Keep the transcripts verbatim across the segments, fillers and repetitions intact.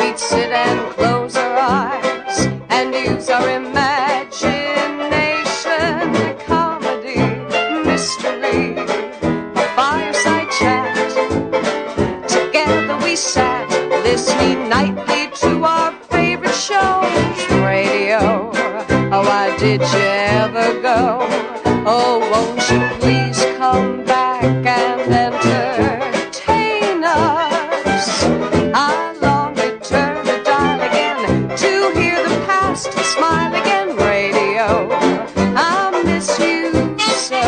we'd sit and close our eyes and use our imagination. Comedy, mystery, a fireside chat. Together we sat, listening nightly to our favorite shows. Radio, oh, why did you ever go? Oh, won't you please come back and entertain us? I long to turn the dial again to hear the past smile again. Radio, I miss you so.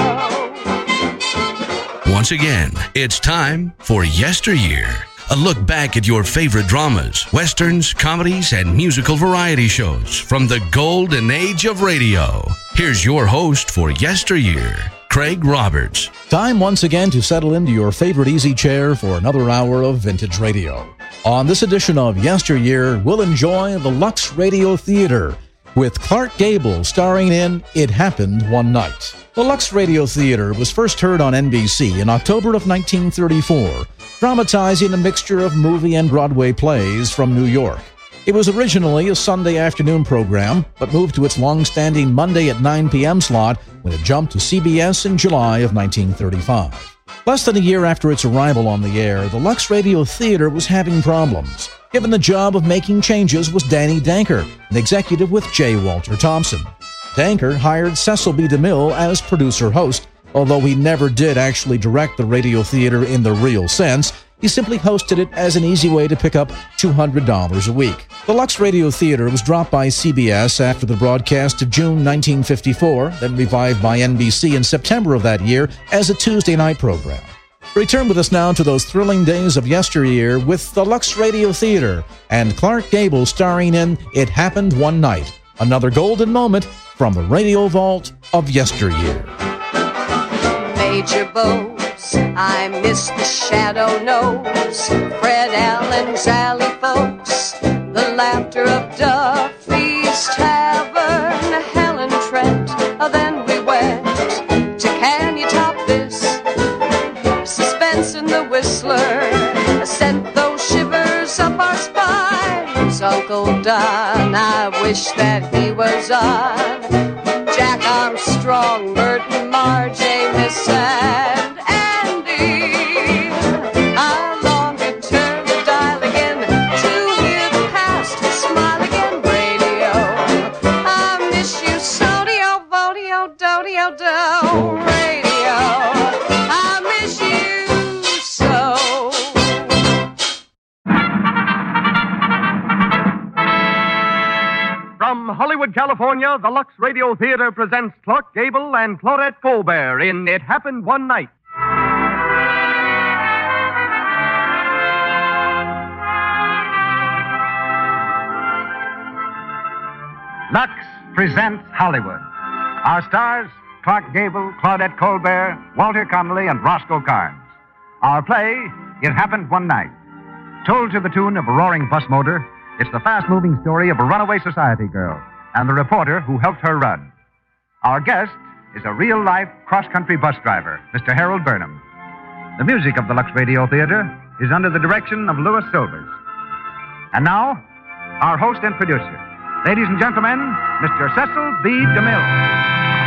Once again, it's time for Yesteryear. A look back at your favorite dramas, westerns, comedies, and musical variety shows from the golden age of radio. Here's your host for Yesteryear, Craig Roberts. Time once again to settle into your favorite easy chair for another hour of vintage radio. On this edition of Yesteryear, we'll enjoy the Lux Radio Theater with Clark Gable starring in It Happened One Night. The Lux Radio Theater was first heard on N B C in October of nineteen thirty-four, dramatizing a mixture of movie and Broadway plays from New York. It was originally a Sunday afternoon program, but moved to its long-standing Monday at nine p.m. slot when it jumped to C B S in July of nineteen thirty-five. Less than a year after its arrival on the air, the Lux Radio Theater was having problems. Given the job of making changes was Danny Danker, an executive with J. Walter Thompson. Danker hired Cecil B. DeMille as producer-host, although he never did actually direct the radio theater in the real sense. He simply hosted it as an easy way to pick up two hundred dollars a week. The Lux Radio Theater was dropped by C B S after the broadcast of June nineteen fifty-four, then revived by N B C in September of that year as a Tuesday night program. Return with us now to those thrilling days of yesteryear with the Lux Radio Theater and Clark Gable starring in It Happened One Night, another golden moment from the radio vault of yesteryear. Major Bose, I miss the Shadow Nose, Fred Allen's Alley folks, the laughter of Duffy's Tavern, Helen Trent. Then we went to Can You Top This? Suspense in the Whistler sent those shivers up our spines. Uncle Don, I wish that he was on. Jack Armstrong, Burton, Marge, Amos, and Andy. I long to turn the dial again to hear the past smile again. Radio, I miss you so. Dio, vodio, dodio, do. Radio, I miss you so. From Hollywood, California, the Lux Radio Theater presents Clark Gable and Claudette Colbert in It Happened One Night. Lux presents Hollywood. Our stars, Clark Gable, Claudette Colbert, Walter Connolly, and Roscoe Carnes. Our play, It Happened One Night. Told to the tune of a roaring bus motor, it's the fast-moving story of a runaway society girl and the reporter who helped her run. Our guest is a real-life cross-country bus driver, Mister Harold Burnham. The music of the Lux Radio Theater is under the direction of Louis Silvers. And now, our host and producer. Ladies and gentlemen, Mister Cecil B. DeMille.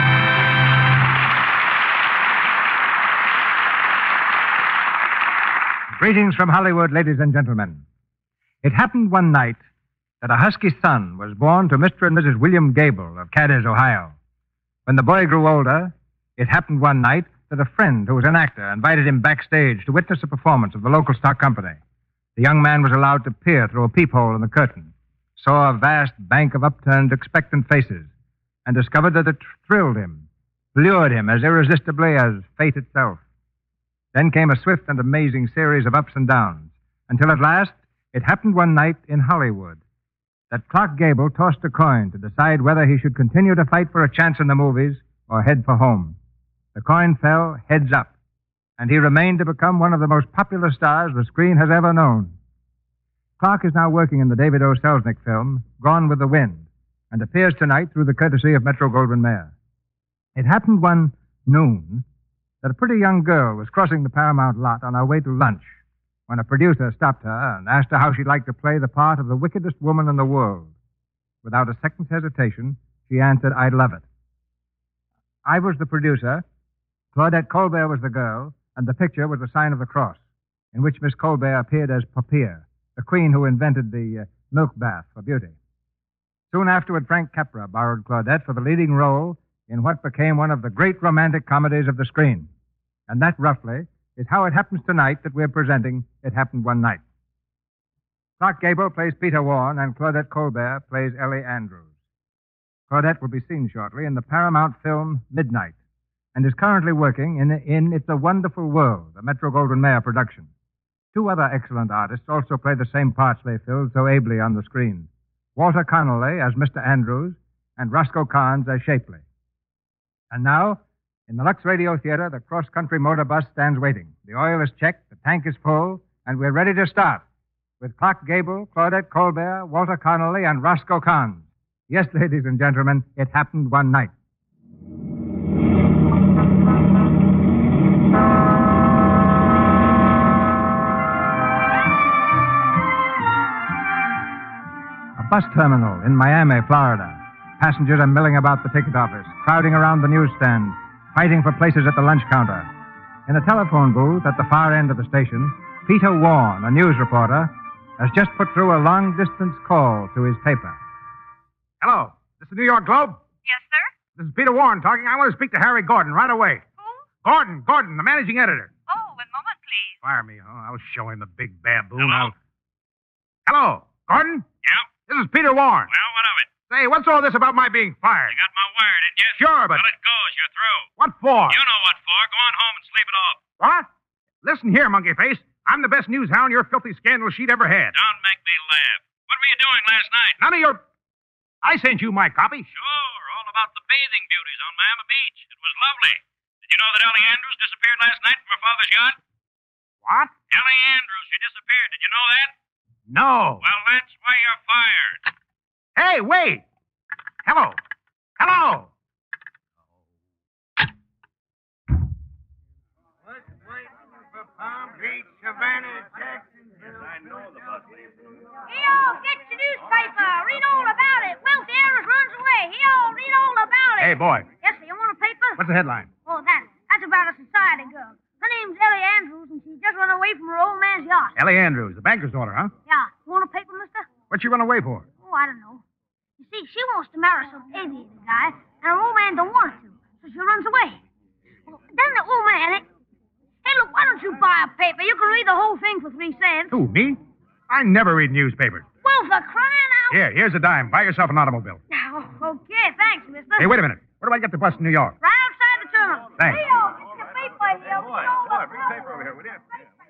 Greetings from Hollywood, ladies and gentlemen. It happened one night that a husky son was born to Mister and Missus William Gable of Cadiz, Ohio. When the boy grew older, it happened one night that a friend who was an actor invited him backstage to witness a performance of the local stock company. The young man was allowed to peer through a peephole in the curtain, saw a vast bank of upturned, expectant faces, and discovered that it thrilled him, lured him as irresistibly as fate itself. Then came a swift and amazing series of ups and downs, until at last it happened one night in Hollywood that Clark Gable tossed a coin to decide whether he should continue to fight for a chance in the movies or head for home. The coin fell heads up, and he remained to become one of the most popular stars the screen has ever known. Clark is now working in the David O. Selznick film, Gone with the Wind, and appears tonight through the courtesy of Metro-Goldwyn-Mayer. It happened one noon that a pretty young girl was crossing the Paramount lot on her way to lunch when a producer stopped her and asked her how she'd like to play the part of the wickedest woman in the world. Without a second's hesitation, she answered, I'd love it. I was the producer, Claudette Colbert was the girl, and the picture was the sign of the cross, in which Miss Colbert appeared as Poppea, the queen who invented the uh, milk bath for beauty. Soon afterward, Frank Capra borrowed Claudette for the leading role in what became one of the great romantic comedies of the screen. And that, roughly, is how it happens tonight that we're presenting It Happened One Night. Clark Gable plays Peter Warren, and Claudette Colbert plays Ellie Andrews. Claudette will be seen shortly in the Paramount film Midnight, and is currently working in, in It's a Wonderful World, a Metro-Goldwyn-Mayer production. Two other excellent artists also play the same parts they filled so ably on the screen. Walter Connolly as Mister Andrews, and Roscoe Carnes as Shapley. And now, in the Lux Radio Theater, the cross-country motor bus stands waiting. The oil is checked, the tank is full, and we're ready to start. With Clark Gable, Claudette Colbert, Walter Connolly, and Roscoe Carnes. Yes, ladies and gentlemen, it happened one night. A bus terminal in Miami, Florida. Passengers are milling about the ticket office, crowding around the newsstand, fighting for places at the lunch counter. In a telephone booth at the far end of the station, Peter Warren, a news reporter, has just put through a long-distance call to his paper. Hello. This is the New York Globe? Yes, sir? This is Peter Warren talking. I want to speak to Harry Gordon right away. Who? Gordon, Gordon, the managing editor. Oh, one moment, please. Fire me, huh? I'll show him the big baboon. Hello? I'll... Hello, Gordon? Yeah? This is Peter Warren. Well, what of it? Say, what's all this about my being fired? You got my wire, didn't you? Sure, but... Well, it goes. You're through. What for? You know what for. Go on home and sleep it off. What? Listen here, monkey face. I'm the best news hound your filthy scandal sheet ever had. Don't make me laugh. What were you doing last night? None of your... I sent you my copy. Sure, all about the bathing beauties on Miami Beach. It was lovely. Did you know that Ellie Andrews disappeared last night from her father's yacht? What? Ellie Andrews, she disappeared. Did you know that? No. Well, that's why you're fired. Hey, wait. Hello. Hello. Palm Beach, Savannah, Jacksonville. I know the bus leaves. Here, get your newspaper. Read all about it. Wealthy Harris runs away. Here, read all about it. Hey, boy. Yes, sir. You want a paper? What's the headline? Oh, that. That's about a society girl. Her name's Ellie Andrews, and she just run away from her old man's yacht. Ellie Andrews, the banker's daughter, huh? Yeah. You want a paper, mister? What'd she run away for? Oh, I don't know. You see, she wants to marry some aviator guy, and her old man don't want her to, so she runs away. Well, then the old man... Hey, look, why don't you buy a paper? You can read the whole thing for three cents. Who, me? I never read newspapers. Well, for crying out... Here, here's a dime. Buy yourself an automobile. Oh, okay, thanks, mister. Hey, wait a minute. Where do I get the bus to New York? Right outside the terminal. Thanks. Hey, oh, get your paper here. Boy, boy, bring paper over here, will you?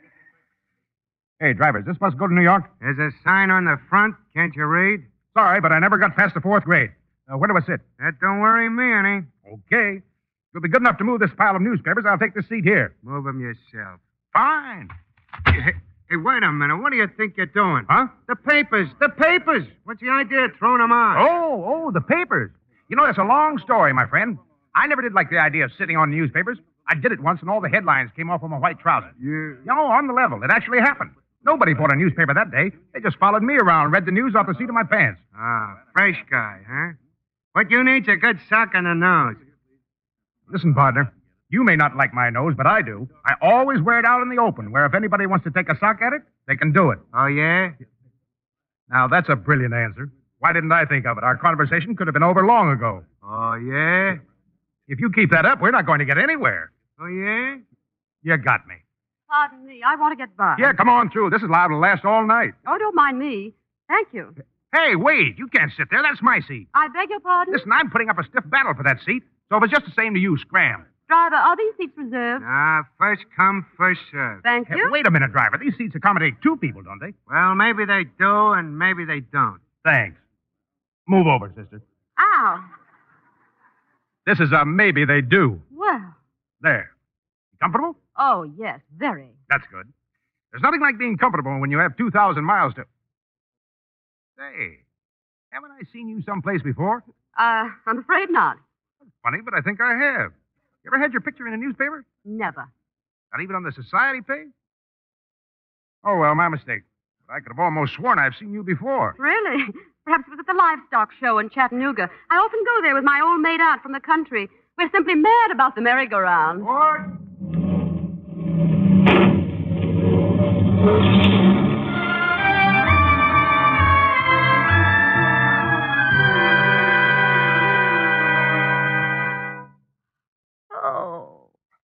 Hey, driver, does this bus go to New York? There's a sign on the front. Can't you read? Sorry, but I never got past the fourth grade. Uh, where do I sit? That don't worry me any. Okay. If you'll be good enough to move this pile of newspapers, I'll take this seat here. Move 'em yourself. Fine. Hey, hey, wait a minute. What do you think you're doing? Huh? The papers. The papers. What's the idea of throwing them out? Oh, oh, the papers. You know, that's a long story, my friend. I never did like the idea of sitting on newspapers. I did it once, and all the headlines came off of my white trousers. You... No, on the level. It actually happened. Nobody bought a newspaper that day. They just followed me around and read the news off the seat of my pants. Ah, fresh guy, huh? What you need's a good sock on the nose. Listen, partner. You may not like my nose, but I do. I always wear it out in the open, where if anybody wants to take a sock at it, they can do it. Oh, yeah? Now, that's a brilliant answer. Why didn't I think of it? Our conversation could have been over long ago. Oh, yeah? If you keep that up, we're not going to get anywhere. Oh, yeah? You got me. Pardon me. I want to get by. Yeah, come on through. This is liable to last all night. Oh, don't mind me. Thank you. Hey, wait. You can't sit there. That's my seat. I beg your pardon? Listen, I'm putting up a stiff battle for that seat, so if it's just the same to you, scram. Driver, are these seats reserved? Ah, first come, first served. Thank Hey, you. wait a minute, driver. These seats accommodate two people, don't they? Well, maybe they do, and maybe they don't. Thanks. Move over, sister. Ow. This is a maybe they do. Well. There. Comfortable? Oh, yes, very. That's good. There's nothing like being comfortable when you have two thousand miles to... Say, haven't I seen you someplace before? Uh, I'm afraid not. Funny, but I think I have. You ever had your picture in a newspaper? Never. Not even on the society page? Oh, well, my mistake. I could have almost sworn I've seen you before. Really? Perhaps it was at the livestock show in Chattanooga. I often go there with my old maid aunt from the country. We're simply mad about the merry-go-round. What? Oh.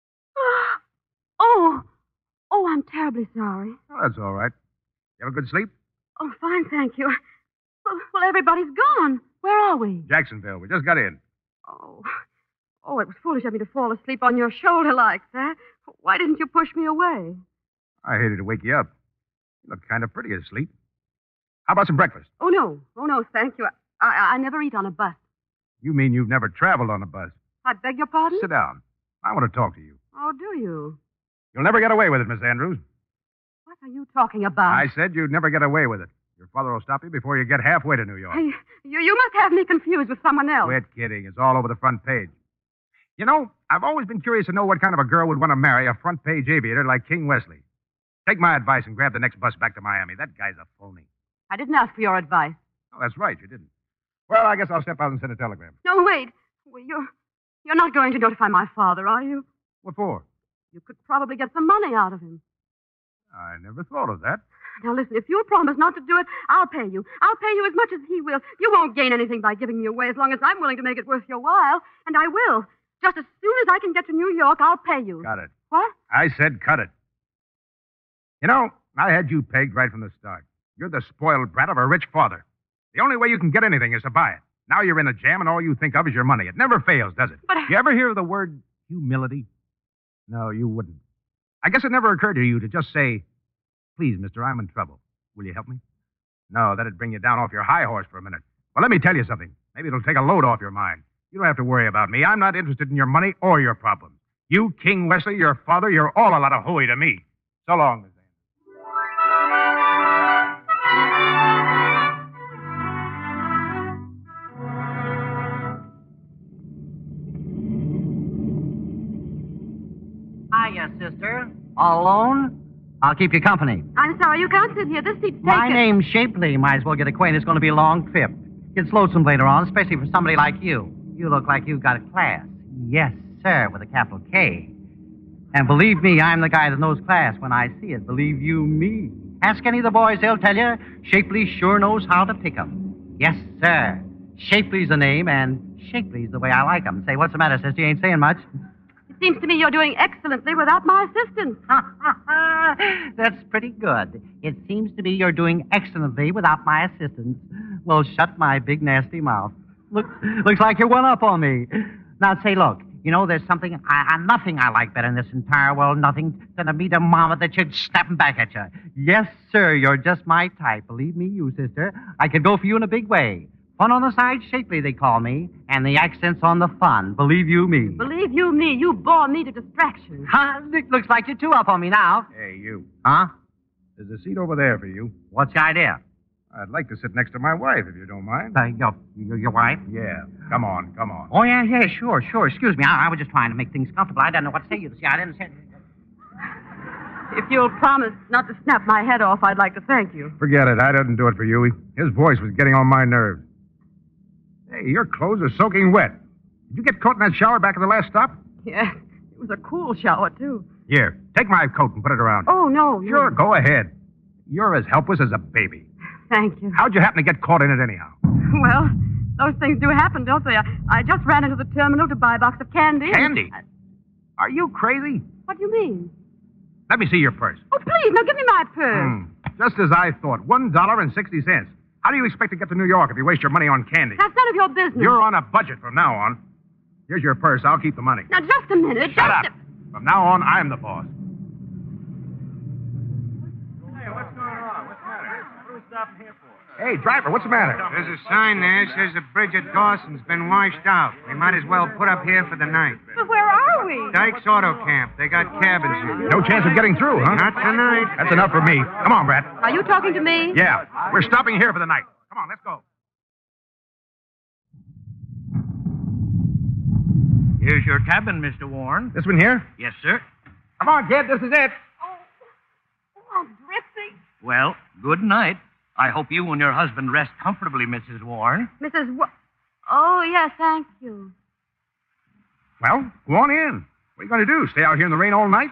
Oh. Oh, I'm terribly sorry. Oh, that's all right. You have a good sleep? Oh, fine, thank you. Well, well, everybody's gone. Where are we? Jacksonville. We just got in. Oh. Oh, it was foolish of me to fall asleep on your shoulder like that. Why didn't you push me away? I hated to wake you up. You look kind of pretty asleep. How about some breakfast? Oh, no. Oh, no, thank you. I, I, I never eat on a bus. You mean you've never traveled on a bus? I beg your pardon? Sit down. I want to talk to you. Oh, do you? You'll never get away with it, Miss Andrews. What are you talking about? I said you'd never get away with it. Your father will stop you before you get halfway to New York. Hey, you, you must have me confused with someone else. Quit kidding. It's all over the front page. You know, I've always been curious to know what kind of a girl would want to marry a front-page aviator like King Wesley. Take my advice and grab the next bus back to Miami. That guy's a phony. I didn't ask for your advice. Oh, that's right. You didn't. Well, I guess I'll step out and send a telegram. No, wait. Well, you're, you're not going to notify my father, are you? What for? You could probably get some money out of him. I never thought of that. Now, listen, if you'll promise not to do it, I'll pay you. I'll pay you as much as he will. You won't gain anything by giving me away as long as I'm willing to make it worth your while. And I will. Just as soon as I can get to New York, I'll pay you. Got it. What? I said cut it. You know, I had you pegged right from the start. You're the spoiled brat of a rich father. The only way you can get anything is to buy it. Now you're in a jam and all you think of is your money. It never fails, does it? But You ever hear of the word humility? No, you wouldn't. I guess it never occurred to you to just say, please, mister, I'm in trouble. Will you help me? No, that'd bring you down off your high horse for a minute. Well, let me tell you something. Maybe it'll take a load off your mind. You don't have to worry about me. I'm not interested in your money or your problems. You, King Wesley, your father, you're all a lot of hooey to me. So long, Miss Andrews. Hiya, sister. All alone? I'll keep you company. I'm sorry, you can't sit here. This seat's taken. My name's Shapley. Might as well get acquainted. It's going to be a long trip. Gets lonesome later on, especially for somebody like you. You look like you've got a class. Yes, sir, with a capital K. And believe me, I'm the guy that knows class when I see it. Believe you me. Ask any of the boys, they'll tell you. Shapley sure knows how to pick 'em. Yes, sir. Shapley's the name, and Shapley's the way I like 'em. Say, what's the matter, sister? You ain't saying much. It seems to me you're doing excellently without my assistance. That's pretty good. It seems to me you're doing excellently without my assistance. Well, shut my big, nasty mouth. Look, looks like you're one up on me. Now, say, look, you know, there's something, I, I, nothing I like better in this entire world, nothing than to meet a mama that should snapping back at you. Yes, sir, you're just my type. Believe me, you, sister. I could go for you in a big way. Fun on the side, Shapley, they call me, and the accent's on the fun. Believe you me. Believe you me, you bore me to distraction. Huh? It looks like you're two up on me now. Hey, you. Huh? There's a seat over there for you. What's your idea? I'd like to sit next to my wife, if you don't mind. Uh, your, your, your wife? Yeah. Come on, come on. Oh, yeah, yeah, sure, sure. Excuse me. I, I was just trying to make things comfortable. I didn't know what to say. You see, I didn't say... If you'll promise not to snap my head off, I'd like to thank you. Forget it. I didn't do it for you. His voice was getting on my nerves. Hey, your clothes are soaking wet. Did you get caught in that shower back at the last stop? Yes, it was a cool shower, too. Here, take my coat and put it around. Oh, no. no. Sure, go ahead. You're as helpless as a baby. Thank you. How'd you happen to get caught in it anyhow? Well, those things do happen, don't they? I, I just ran into the terminal to buy a box of candy. Candy? and- Are you crazy? What do you mean? Let me see your purse. Oh, please, now give me my purse. Hmm. Just as I thought. One dollar and sixty cents. How do you expect to get to New York if you waste your money on candy? That's none of your business. You're on a budget from now on. Here's your purse. I'll keep the money. Now, just a minute. Shut just up. From now on, I'm the boss. Hey, what's going on? What's the matter? What are we stopping here for? Hey, driver, what's the matter? There's a sign there that says that Bridget Dawson's been washed out. We might as well put up here for the night. But where are we? Dyke's Auto Camp. They got cabins here. No chance of getting through, huh? Not tonight. That's enough for me. Come on, Brad. Are you talking to me? Yeah, we're stopping here for the night. Come on, let's go. Here's your cabin, Mister Warren. This one here? Yes, sir. Come on, kid. This is it. Oh, I'm drifting. Well, good night. I hope you and your husband rest comfortably, Missus Warren. Missus Wa- Oh, yes, thank you. Well, go on in. What are you going to do? Stay out here in the rain all night?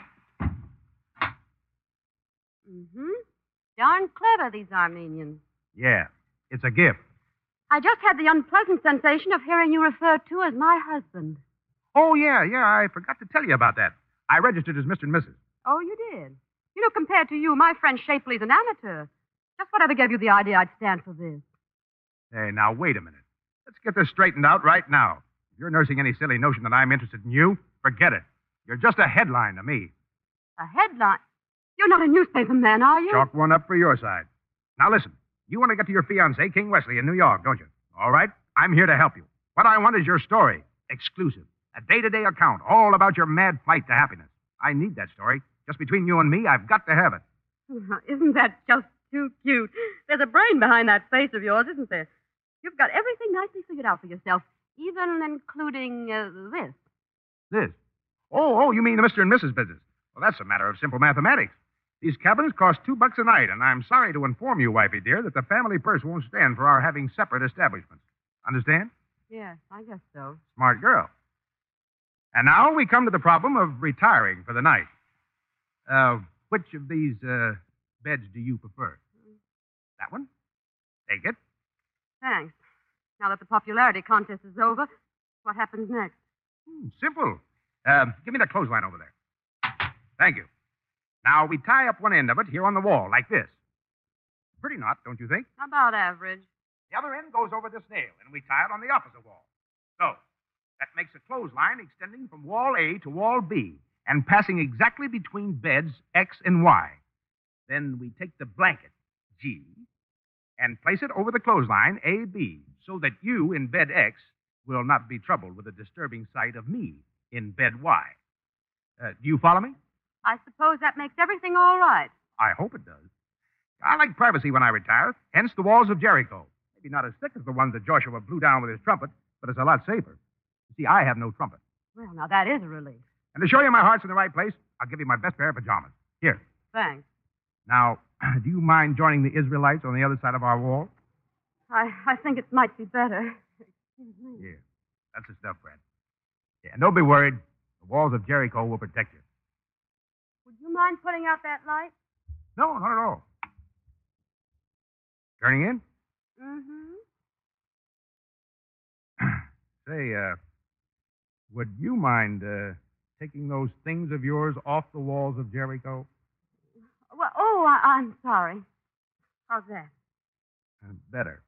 Mm-hmm. Darn clever, these Armenians. Yeah, it's a gift. I just had the unpleasant sensation of hearing you referred to as my husband. Oh, yeah, yeah, I forgot to tell you about that. I registered as Mister and Missus Oh, you did? You know, compared to you, my friend Shapley's an amateur. Just whatever gave you the idea I'd stand for this. Hey, now, wait a minute. Let's get this straightened out right now. If you're nursing any silly notion that I'm interested in you, forget it. You're just a headline to me. A headline? You're not a newspaper man, are you? Chalk one up for your side. Now, listen. You want to get to your fiancé, King Wesley, in New York, don't you? All right. I'm here to help you. What I want is your story. Exclusive. A day-to-day account, all about your mad flight to happiness. I need that story. Just between you and me, I've got to have it. Isn't that just too cute? There's a brain behind that face of yours, isn't there? You've got everything nicely figured out for yourself, even including uh, this. This? Oh, oh, you mean the Mister and Missus business? Well, that's a matter of simple mathematics. These cabins cost two bucks a night, and I'm sorry to inform you, wifey dear, that the family purse won't stand for our having separate establishments. Understand? Yes, I guess so. Smart girl. And now we come to the problem of retiring for the night. Uh, which of these uh, beds do you prefer? That one? Take it. Thanks. Now that the popularity contest is over, what happens next? Hmm, simple. Uh, give me that clothesline over there. Thank you. Now, we tie up one end of it here on the wall, like this. Pretty knot, don't you think? About average. The other end goes over this nail, and we tie it on the opposite wall. So, that makes a clothesline extending from wall A to wall B and passing exactly between beds X and Y. Then we take the blanket, G, and place it over the clothesline, A B, so that you in bed X will not be troubled with the disturbing sight of me in bed Y. Uh, do you follow me? I suppose that makes everything all right. I hope it does. I like privacy when I retire, hence the walls of Jericho. Maybe not as thick as the ones that Joshua blew down with his trumpet, but it's a lot safer. You see, I have no trumpet. Well, now that is a relief. And to show you my heart's in the right place, I'll give you my best pair of pajamas. Here. Thanks. Now, do you mind joining the Israelites on the other side of our wall? I, I think it might be better. Excuse me. Here. That's the stuff, Brad. Yeah, and don't be worried. The walls of Jericho will protect you. Would you mind putting out that light? No, not at all. Turning in? Mm-hmm. Say, uh, would you mind uh, taking those things of yours off the walls of Jericho? Well, oh, I, I'm sorry. How's that? Uh, better.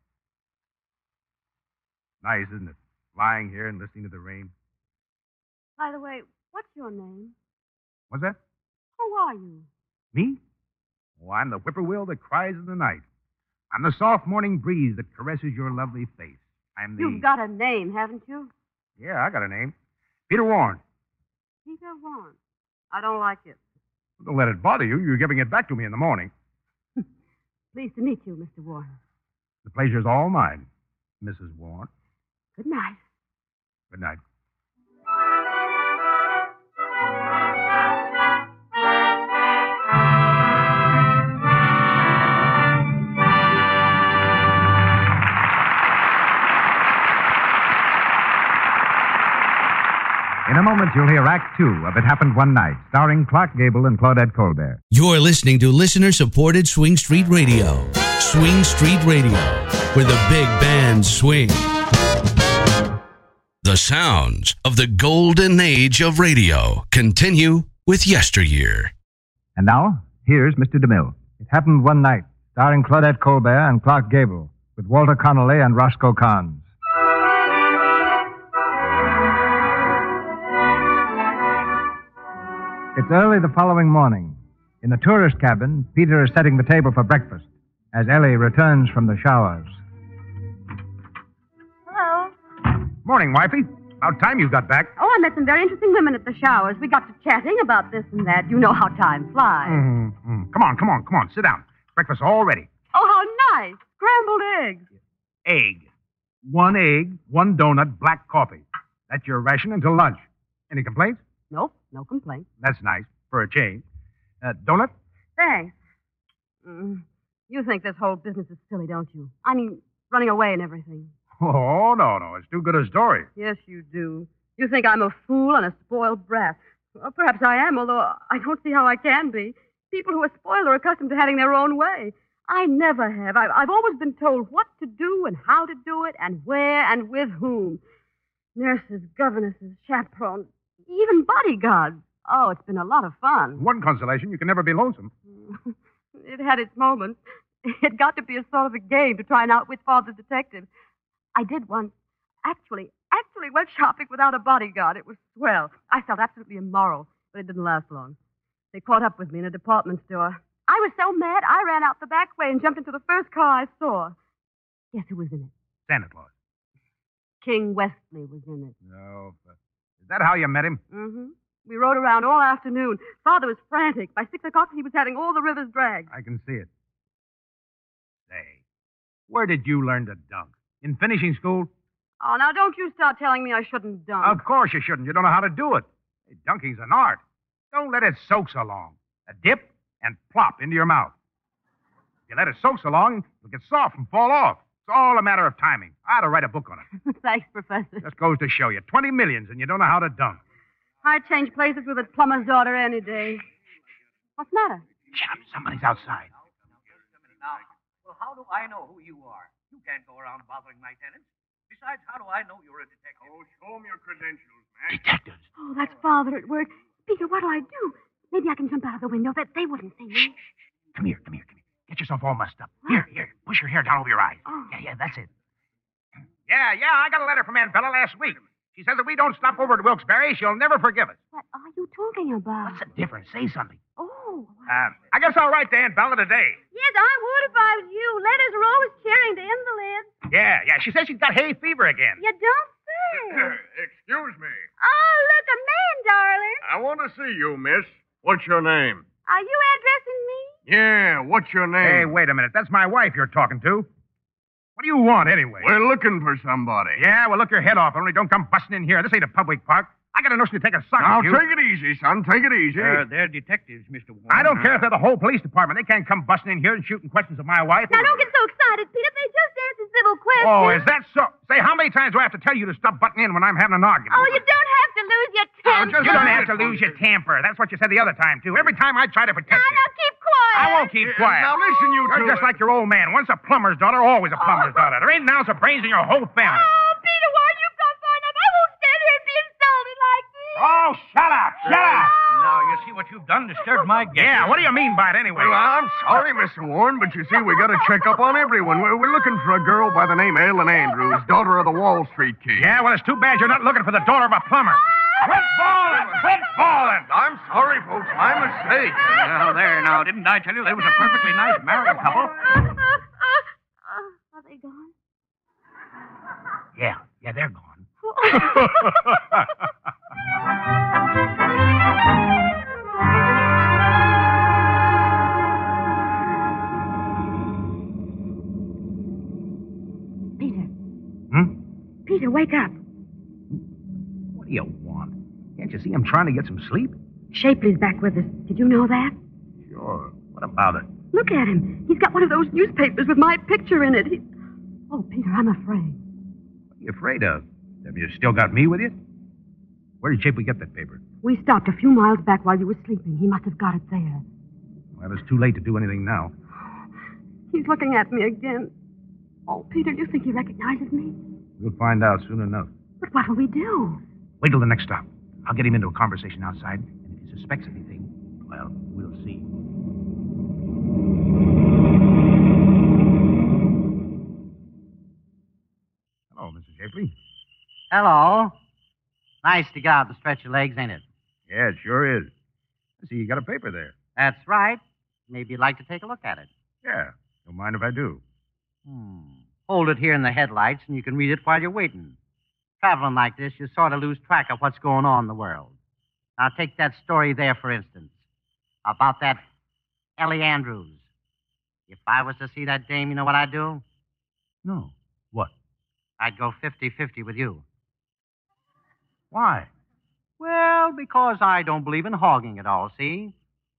Nice, isn't it? Lying here and listening to the rain. By the way, what's your name? What's that? Who are you? Me? Oh, I'm the whippoorwill that cries in the night. I'm the soft morning breeze that caresses your lovely face. I'm the... You've got a name, haven't you? Yeah, I got a name. Peter Warren. Peter Warren. I don't like it. Don't let it bother you. You're giving it back to me in the morning. Pleased to meet you, Mister Warren. The pleasure's all mine, Missus Warren. Good night. Good night. In a moment, you'll hear Act Two of It Happened One Night, starring Clark Gable and Claudette Colbert. You're listening to listener-supported Swing Street Radio. Swing Street Radio, where the big bands swing. The sounds of the golden age of radio continue with Yesteryear. And now, here's Mister DeMille. It Happened One Night, starring Claudette Colbert and Clark Gable, with Walter Connolly and Roscoe Carnes. It's early the following morning. In the tourist cabin, Peter is setting the table for breakfast as Ellie returns from the showers. Hello. Morning, wifey. About time you got back. Oh, I met some very interesting women at the showers. We got to chatting about this and that. You know how time flies. Mm-hmm. Come on, come on, come on. Sit down. Breakfast's all ready. Oh, how nice. Scrambled eggs. Egg. One egg, one donut, black coffee. That's your ration until lunch. Any complaints? Nope, no complaints. That's nice, for a change. Uh, donut? Thanks. Mm, You think this whole business is silly, don't you? I mean, running away and everything. Oh, no, no. It's too good a story. Yes, you do. You think I'm a fool and a spoiled brat. Well, perhaps I am, although I don't see how I can be. People who are spoiled are accustomed to having their own way. I never have. I've, I've always been told what to do and how to do it and where and with whom. Nurses, governesses, chaperones, even bodyguards. Oh, it's been a lot of fun. One consolation, you can never be lonesome. It had its moments. It got to be a sort of a game to try and outwit Father's detective. I did once. Actually, actually went shopping without a bodyguard. It was swell. I felt absolutely immoral, but it didn't last long. They caught up with me in a department store. I was so mad, I ran out the back way and jumped into the first car I saw. Guess who was in it? Santa Claus. King Westley was in it. No. But is that how you met him? Mm-hmm. We rode around all afternoon. Father was frantic. By six o'clock, he was having all the rivers dragged. I can see it. Say, where did you learn to dunk? In finishing school? Oh, now don't you start telling me I shouldn't dunk. Of course you shouldn't. You don't know how to do it. Hey, dunking's an art. Don't let it soak so long. A dip and plop into your mouth. If you let it soak so long, it'll get soft and fall off. It's all a matter of timing. I ought to write a book on it. Thanks, Professor. Just goes to show you. Twenty millions and you don't know how to dunk. I'd change places with a plumber's daughter any day. What's the matter? Chap, somebody's outside. Now, well, how do I know who you are? You can't go around bothering my tenants. Besides, how do I know you're a detective? Oh, show me your credentials, man. Detectives. Oh, that's Father at work. Peter, what'll I do? Maybe I can jump out of the window. That they wouldn't see me. Come here, come here, come here. Get yourself all mussed up. Here, here. Push your hair down over your eyes. Oh. Yeah, yeah, that's it. Yeah, yeah, I got a letter from Aunt Bella last week. She says if we don't stop over at Wilkes-Barre, she'll never forgive us. What are you talking about? What's the difference? Say something. Oh. Uh, I guess I'll write to Aunt Bella today. Yes, I would if I was you. Letters are always cheering to invalids. Yeah, yeah. She says she's got hay fever again. You don't say. Excuse me. Oh, look, a man, darling. I want to see you, miss. What's your name? Are you addressing me? Yeah, what's your name? Hey, wait a minute. That's my wife you're talking to. What do you want, anyway? We're looking for somebody. Yeah, well, look your head off. Only don't come busting in here. This ain't a public park. I got a notion to take a sock Now, at you. take it easy, son. Take it easy. Uh, they're detectives, Mister Warren. I don't care if they're the whole police department. They can't come busting in here and shooting questions of my wife. Now, don't get so excited, Peter. They just answered civil questions. Oh, is that so? Say, how many times do I have to tell you to stop butting in when I'm having an argument? Oh, you don't have to lose your temper. You don't have to lose your temper. That's what you said the other time, too. Every time I try to protect Now, you. now, keep quiet. I won't keep quiet. Now, listen, you You're two. just like your old man. Once a plumber's daughter, always a plumber's daughter. There ain't an ounce of brains in your whole family. Oh, Peter, why you've gone far enough? I won't stand here and be insulted like this. Oh, shut up. Shut up. Now, you see what you've done? Disturbed my guest. Yeah, what do you mean by it anyway? Well, I'm sorry, Mister Warren, but you see, we got to check up on everyone. We're, we're looking for a girl by the name of Ellen Andrews, daughter of the Wall Street King. Yeah, well, it's too bad you're not looking for the daughter of a plumber. Quit falling! Quit falling! I'm sorry, folks. My mistake. Now, there, now, didn't I tell you they was a perfectly nice married couple? Are they gone? Yeah, yeah, they're gone. Peter. Hmm? Peter, wake up. What do you want? Can't you see I'm trying to get some sleep? Shapley's back with us. Did you know that? Sure. What about it? Look at him. He's got one of those newspapers with my picture in it. He... Oh, Peter, I'm afraid. What are you afraid of? Have you still got me with you? Where did Shapley get that paper? We stopped a few miles back while you were sleeping. He must have got it there. Well, it's too late to do anything now. He's looking at me again. Oh, Peter, do you think he recognizes me? We'll find out soon enough. But what'll we do? Wait till the next stop. I'll get him into a conversation outside, and if he suspects anything, well, we'll see. Hello, Missus Shapley. Hello. Nice to get out and stretch your legs, ain't it? Yeah, it sure is. I see you got a paper there. That's right. Maybe you'd like to take a look at it. Yeah, don't mind if I do. Hmm. Hold it here in the headlights, and you can read it while you're waiting. Traveling like this, you sort of lose track of what's going on in the world. Now, take that story there, for instance, about that Ellie Andrews. If I was to see that dame, you know what I'd do? No. What? I'd go fifty-fifty with you. Why? Well, because I don't believe in hogging it all, see?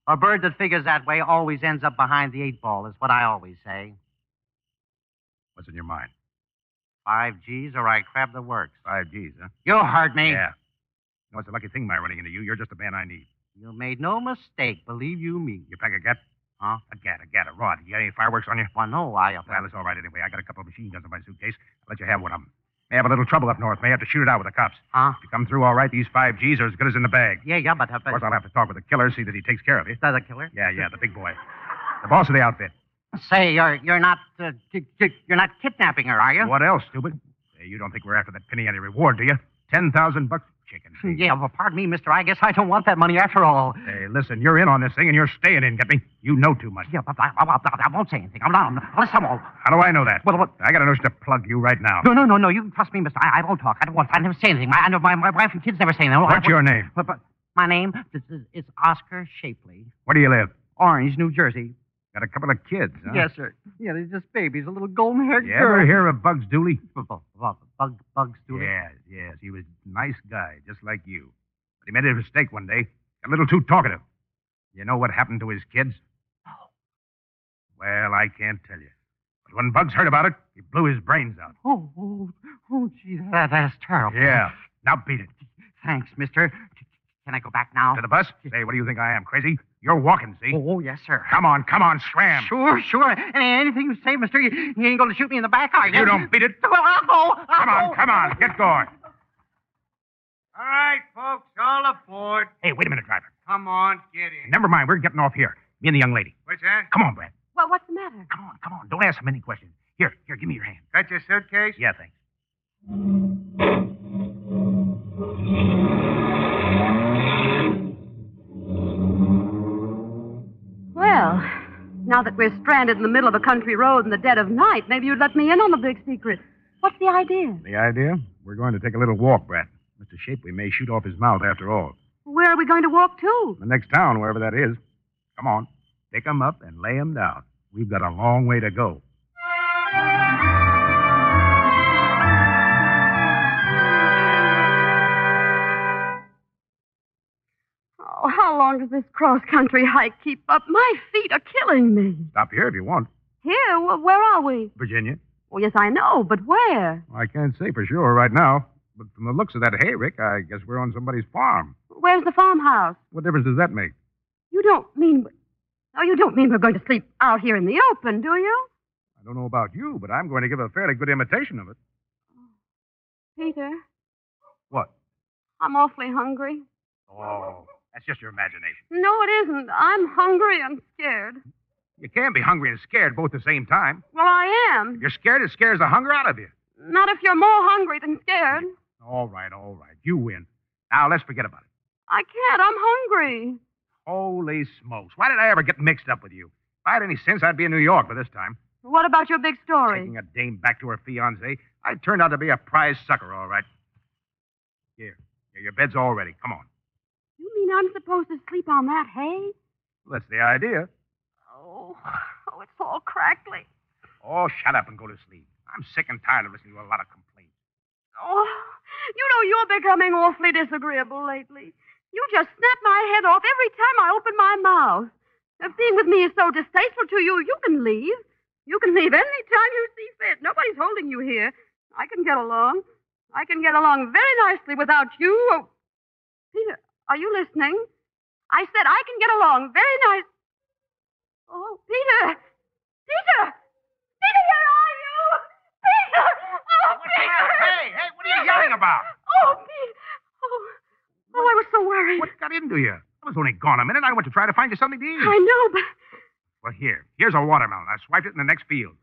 A bird that figures that way always ends up behind the eight ball, is what I always say. What's in your mind? Five G's or I crab the works. Five G's, huh? You heard me. Yeah. You know, it's a lucky thing my running into you. You're just the man I need. You made no mistake, believe you me. You pack a gat? Huh? A gat, a gat, a rod. You got any fireworks on you? Well, no, I... Uh, well, it's all right anyway. I got a couple of machine guns in my suitcase. I'll let you have one of them. May have a little trouble up north. May have to shoot it out with the cops. Huh? If you come through all right, these five G's are as good as in the bag. Yeah, yeah, but... Uh, of course, I'll have to talk with the killer, see that he takes care of you. Is that the killer? Yeah, yeah, the big boy. The boss of the outfit. Say, you're you're not uh, ki- ki- you're not kidnapping her, are you? What else, stupid? Hey, you don't think we're after that penny ante reward, do you? Ten thousand bucks, chicken. Yeah, well, pardon me, mister. I guess I don't want that money after all. Hey, listen, you're in on this thing, and you're staying in, get me? You know too much. Yeah, but I, I, I, I won't say anything. I'm not. I'm not listen, I'm all... How do I know that? Well, what? I got a notion to plug you right now. No, no, no, no. You can trust me, mister. I, I won't talk. I don't want. I never say anything. My, I know my, my wife and kids never say anything. What's I, your name? But, but my name is, is, is Oscar Shapley. Where do you live? Orange, New Jersey. Got a couple of kids, huh? Yes, sir. Yeah, they're just babies, a little golden-haired You girl. ever hear of Bugs Dooley? Bug, bug, bug, Bugs Dooley? Yes, yes. He was a nice guy, just like you. But he made a mistake one day. Got a little too talkative. You know what happened to his kids? No. Well, I can't tell you. But when Bugs heard about it, he blew his brains out. Oh, oh, oh, gee, that, that's terrible. Yeah. Now beat it. Thanks, mister. Can I go back now? To the bus? Say, what do you think I am, crazy? You're walking, see? Oh, yes, sir. Come on, come on, swam. Sure, sure. And anything you say, mister, you, you ain't going to shoot me in the back, are you? You don't beat it. Well, I'll go. I'll Come on, go. come on, get going. All right, folks, all aboard. Hey, wait a minute, driver. Come on, get in. Never mind, we're getting off here. Me and the young lady. What's that? Come on, Brad. Well, what's the matter? Come on, come on. Don't ask him any questions. Here, here, give me your hand. Got your suitcase? Yeah, thanks. Well, now that we're stranded in the middle of a country road in the dead of night, maybe you'd let me in on the big secret. What's the idea? The idea? We're going to take a little walk, Brad. Mister Shapley may shoot off his mouth after all. Where are we going to walk to? The next town, wherever that is. Come on. Pick 'em up and lay 'em down. We've got a long way to go. Oh, how long does this cross-country hike keep up? My feet are killing me. Stop here if you want. Here? Wh- Where are we? Virginia. Oh, yes, I know, but where? I can't say for sure right now. But from the looks of that hayrick, I guess we're on somebody's farm. Where's the farmhouse? What difference does that make? You don't mean... Oh, you don't mean we're going to sleep out here in the open, do you? I don't know about you, but I'm going to give a fairly good imitation of it. Peter, What? I'm awfully hungry. Oh, that's just your imagination. No, it isn't. I'm hungry and scared. You can't be hungry and scared both at the same time. Well, I am. If you're scared, it scares the hunger out of you. Not if you're more hungry than scared. All right, all right. You win. Now, let's forget about it. I can't. I'm hungry. Holy smokes. Why did I ever get mixed up with you? If I had any sense, I'd be in New York by this time. What about your big story? Taking a dame back to her fiancé. I turned out to be a prize sucker, all right. Here. Here, your bed's all ready. Come on. You mean I'm supposed to sleep on that hay? That's the idea. Oh, oh, it's all crackly. Oh, shut up and go to sleep. I'm sick and tired of listening to a lot of complaints. Oh, you know you're becoming awfully disagreeable lately. You just snap my head off every time I open my mouth. If being with me is so distasteful to you, you can leave. You can leave any time you see fit. Nobody's holding you here. I can get along. I can get along very nicely without you. Oh, Peter, are you listening? I said I can get along very nice. Oh, Peter! Peter! Peter, where are you? Peter! Oh, Peter! Hey, hey, what are you yelling about? Oh, Peter! Oh, oh, I was so worried. What got into you? I was only gone a minute. I went to try to find you something to eat. I know, but Well, here. Here's a watermelon. I swiped it in the next field.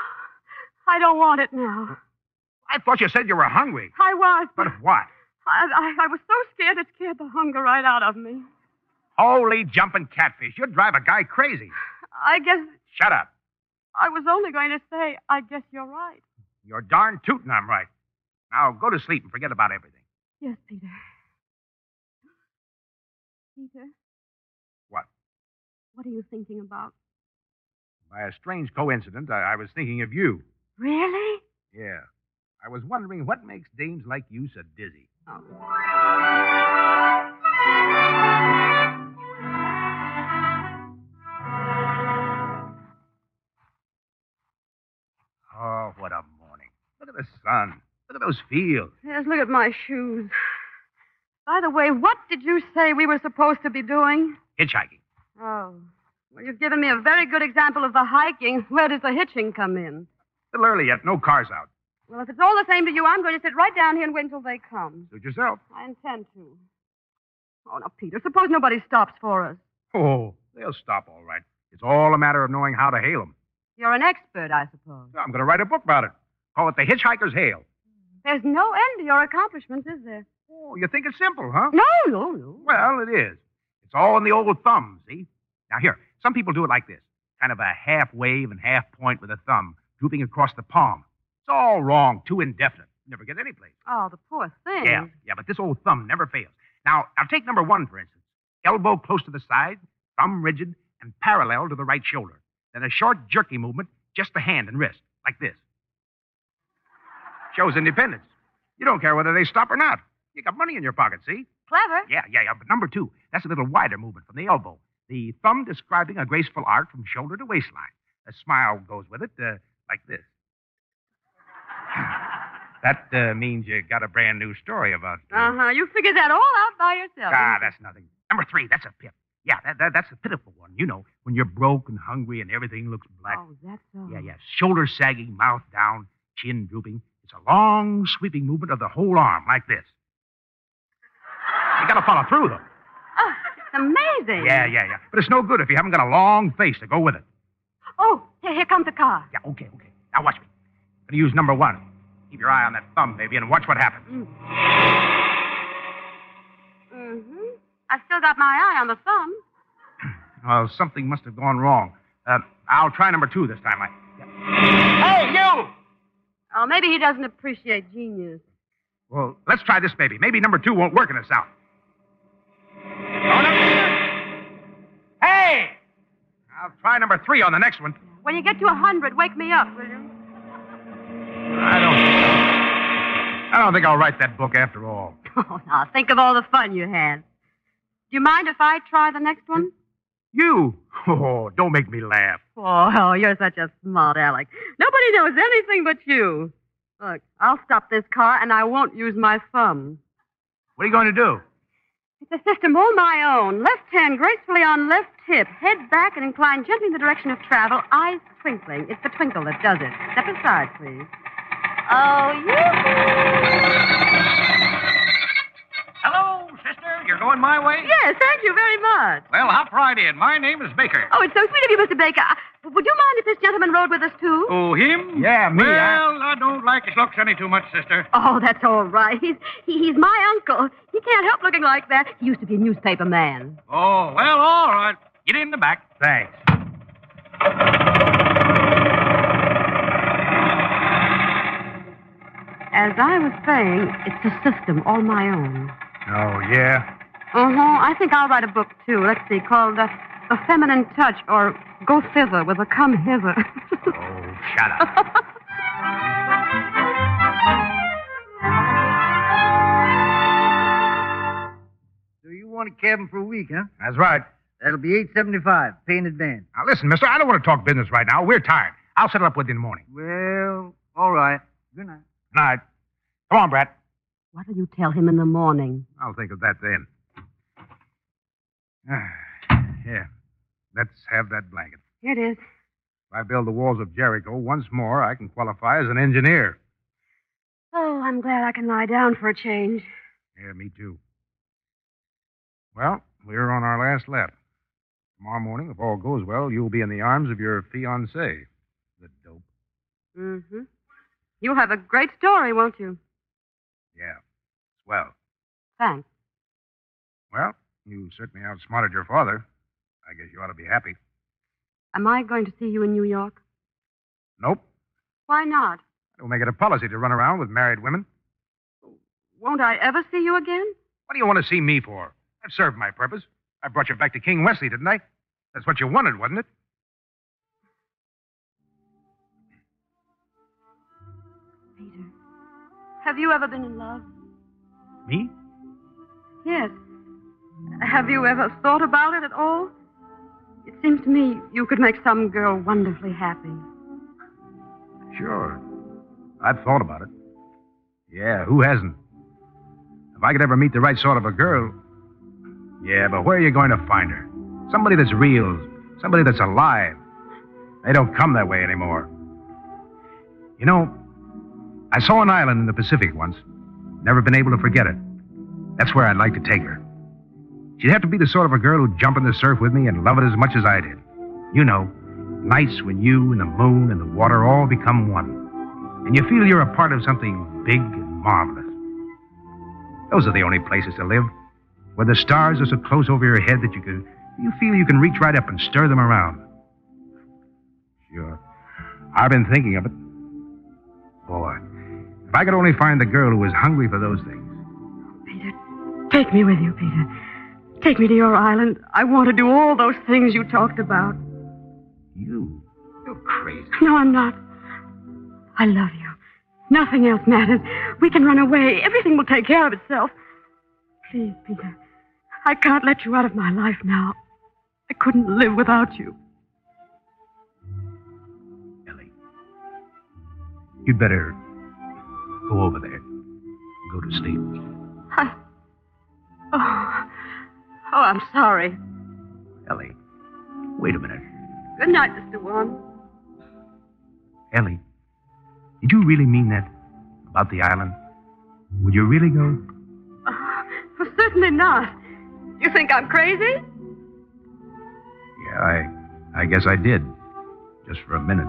I don't want it now. I thought you said you were hungry. I was, But what? I, I, I was so scared it scared the hunger right out of me. Holy jumping catfish. You'd drive a guy crazy. I guess Shut up. I was only going to say, I guess you're right. You're darn tootin' I'm right. Now go to sleep and forget about everything. Yes, Peter. Peter, What? what are you thinking about? By a strange coincidence, I, I was thinking of you. Really? Yeah. I was wondering what makes dames like you so dizzy. Oh, what a morning. Look at the sun. Look at those fields. Yes, look at my shoes. By the way, what did you say we were supposed to be doing? Hitchhiking. Oh. Well, you've given me a very good example of the hiking. Where does the hitching come in? A little early yet. No cars out. Well, if it's all the same to you, I'm going to sit right down here and wait until they come. Suit yourself. I intend to. Oh, now, Peter, suppose nobody stops for us. Oh, they'll stop all right. It's all a matter of knowing how to hail them. You're an expert, I suppose. I'm going to write a book about it. Call it The Hitchhiker's Hail. There's no end to your accomplishments, is there? Oh, you think it's simple, huh? No, no, no. Well, it is. It's all in the old thumb, see? Now, here, some people do it like this. Kind of a half wave and half point with a thumb, drooping across the palm. It's all wrong, too indefinite. Never get any place. Oh, the poor thing. Yeah, yeah, but this old thumb never fails. Now, I'll take number one, for instance. Elbow close to the side, thumb rigid, and parallel to the right shoulder. Then a short, jerky movement, just the hand and wrist, like this. Shows independence. You don't care whether they stop or not. You got money in your pocket, see? Clever. Yeah, yeah, yeah. But number two, that's a little wider movement from the elbow. The thumb describing a graceful arc from shoulder to waistline. A smile goes with it, uh, like this. That uh, means you got a brand new story about... Uh... Uh-huh. You figured that all out by yourself. Ah, that's nothing. Number three, that's a pip. Yeah, that, that, that's the pitiful one. You know, when you're broke and hungry and everything looks black. Oh, that's so. Yeah, yeah. Shoulders sagging, mouth down, chin drooping. It's a long, sweeping movement of the whole arm, like this. You got to follow through, though. Oh, it's amazing. Yeah, yeah, yeah. But it's no good if you haven't got a long face to go with it. Oh, here, here comes the car. Yeah, okay, okay. Now watch me. I'm going to use number one. Keep your eye on that thumb, baby, and watch what happens. Mm. Mm-hmm. I've still got my eye on the thumb. Well, something must have gone wrong. Uh, I'll try number two this time. I... Hey, you! Oh, maybe he doesn't appreciate genius. Well, let's try this, baby. Maybe number two won't work in the South. Oh, no. Hey! I'll try number three on the next one. When you get to a hundred, wake me up, will you? I don't think so. I don't think I'll write that book after all. Oh, now, think of all the fun you had. Do you mind if I try the next one? You? Oh, don't make me laugh. Oh, you're such a smart aleck. Nobody knows anything but you. Look, I'll stop this car, and I won't use my thumb. What are you going to do? It's a system all my own. Left hand gracefully on left hip, head back and incline gently in the direction of travel, eyes twinkling. It's the twinkle that does it. Step aside, please. Oh, you. Hello, sister. You're going my way? Yes, thank you very much. Well, hop right in. My name is Baker. Oh, it's so sweet of you, Mister Baker. Uh, would you mind if this gentleman rode with us, too? Oh, him? Yeah, me. Well, I... I don't like his looks any too much, sister. Oh, that's all right. He's, he, he's my uncle. He can't help looking like that. He used to be a newspaper man. Oh, well, all right. Get in the back. Thanks. As I was saying, it's a system all my own. Oh, yeah? Uh-huh. I think I'll write a book, too. Let's see, called uh, A Feminine Touch, or Go Thither with a Come Hither. Oh, shut up. So you want a cabin for a week, huh? That's right. That'll be eight seventy-five, pay in advance. Now, listen, mister, I don't want to talk business right now. We're tired. I'll settle up with you in the morning. Well, all right. Good night. Good night. Come on, Brett. What'll you tell him in the morning? I'll think of that then. Here. Let's have that blanket. Here it is. If I build the walls of Jericho once more, I can qualify as an engineer. Oh, I'm glad I can lie down for a change. Yeah, me too. Well, we're on our last lap. Tomorrow morning, if all goes well, you'll be in the arms of your fiancé. The dope. Mm-hmm. You'll have a great story, won't you? Yeah. Swell. Thanks. Well, you certainly outsmarted your father. I guess you ought to be happy. Am I going to see you in New York? Nope. Why not? Don't make it a policy to run around with married women. Won't I ever see you again? What do you want to see me for? I've served my purpose. I brought you back to King Wesley, didn't I? That's what you wanted, wasn't it? Peter, have you ever been in love? Me? Yes. Have you ever thought about it at all? It seems to me you could make some girl wonderfully happy. Sure. I've thought about it. Yeah, who hasn't? If I could ever meet the right sort of a girl. Yeah, but where are you going to find her? Somebody that's real. Somebody that's alive. They don't come that way anymore. You know, I saw an island in the Pacific once. Never been able to forget it. That's where I'd like to take her. She'd have to be the sort of a girl who'd jump in the surf with me and love it as much as I did. You know, nights when you and the moon and the water all become one. And you feel you're a part of something big and marvelous. Those are the only places to live, where the stars are so close over your head that you can, you feel you can reach right up and stir them around. Sure. I've been thinking of it. Boy, if I could only find the girl who was hungry for those things. Peter, take me with you, Peter. Take me to your island. I want to do all those things you talked about. You? You're crazy. No, I'm not. I love you. Nothing else matters. We can run away. Everything will take care of itself. Please, Peter. I can't let you out of my life now. I couldn't live without you. Ellie, you'd better go over there. Go to sleep. I... Oh. Oh, I'm sorry. Ellie, wait a minute. Good night, Mister Warren. Ellie, did you really mean that about the island? Would you really go? Uh, well, certainly not. You think I'm crazy? Yeah, I, I guess I did. Just for a minute.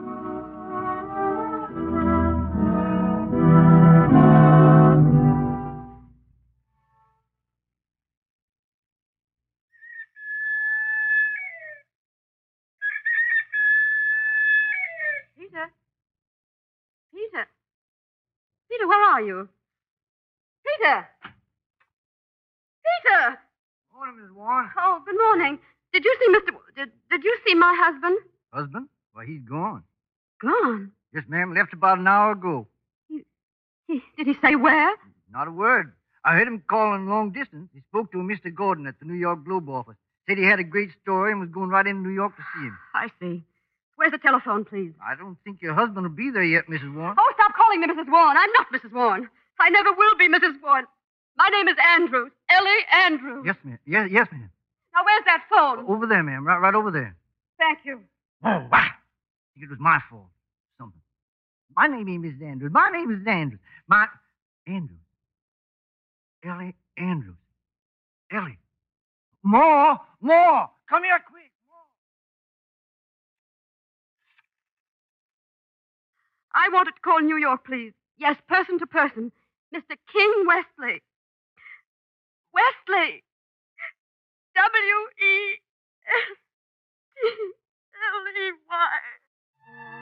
Peter? Peter? Peter, where are you? Peter! Peter! Morning, Miss Warren. Oh, good morning. Did you see Mister W- Did, did you see my husband? Husband? Why, he's gone. Gone? Yes, ma'am. Left about an hour ago. He, did he say where? Not a word. I heard him calling long distance. He spoke to a Mister Gordon at the New York Globe office. Said he had a great story and was going right into New York to see him. I see. Where's the telephone, please? I don't think your husband will be there yet, Missus Warren. Oh, stop calling me Missus Warren. I'm not Missus Warren. I never will be Missus Warren. My name is Andrews. Ellie Andrews. Yes, ma'am. Yes, yes, ma'am. Now, where's that phone? Over there, ma'am. Right, right over there. Thank you. Oh, what? It was my fault. Something. My name ain't Miss Andrews. My name is Andrews. My... Andrews. Ellie Andrews. Ellie. More! More! Come here quick! I wanted to call New York, please. Yes, person to person. Mister King Westley. Westley. W E S T L E Y.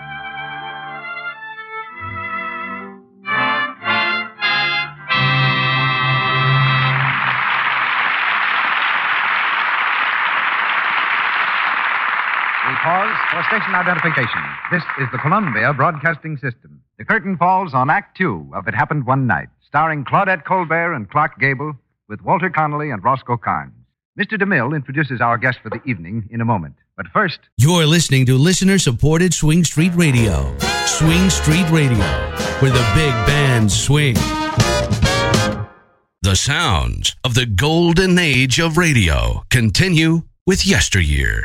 We pause for station identification. This is the Columbia Broadcasting System. The curtain falls on Act Two of It Happened One Night, starring Claudette Colbert and Clark Gable, with Walter Connolly and Roscoe Carnes. Mister DeMille introduces our guest for the evening in a moment. But first... You're listening to listener-supported Swing Street Radio. Swing Street Radio, where the big bands swing. The sounds of the golden age of radio continue with Yesteryear.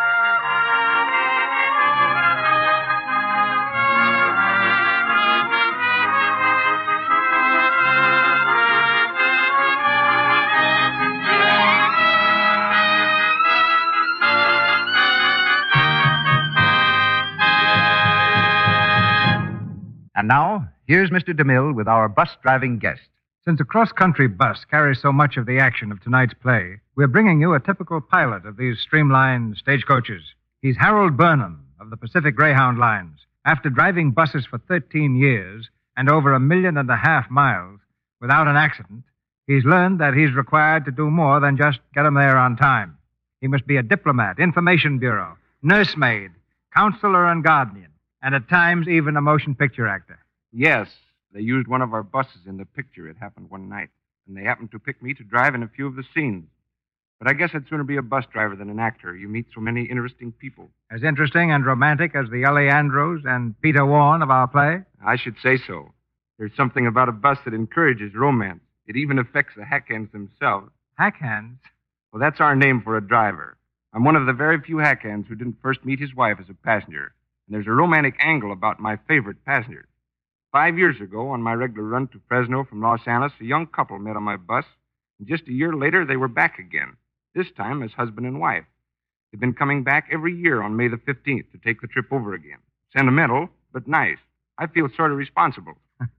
And now, here's Mister DeMille with our bus-driving guest. Since a cross-country bus carries so much of the action of tonight's play, we're bringing you a typical pilot of these streamlined stagecoaches. He's Harold Burnham of the Pacific Greyhound Lines. After driving buses for thirteen years and over a million and a half miles without an accident, he's learned that he's required to do more than just get them there on time. He must be a diplomat, information bureau, nursemaid, counselor and guardian, and at times even a motion picture actor. Yes, they used one of our buses in the picture. It happened one night, and they happened to pick me to drive in a few of the scenes. But I guess I'd sooner be a bus driver than an actor. You meet so many interesting people. As interesting and romantic as the Ellie Andrews and Peter Warren of our play? I should say so. There's something about a bus that encourages romance. It even affects the hackhands themselves. Hackhands? Well, that's our name for a driver. I'm one of the very few hackhands who didn't first meet his wife as a passenger. And there's a romantic angle about my favorite passenger. Five years ago, on my regular run to Fresno from Los Angeles, a young couple met on my bus. And just a year later, they were back again, this time as husband and wife. They've been coming back every year on May the fifteenth to take the trip over again. Sentimental, but nice. I feel sort of responsible.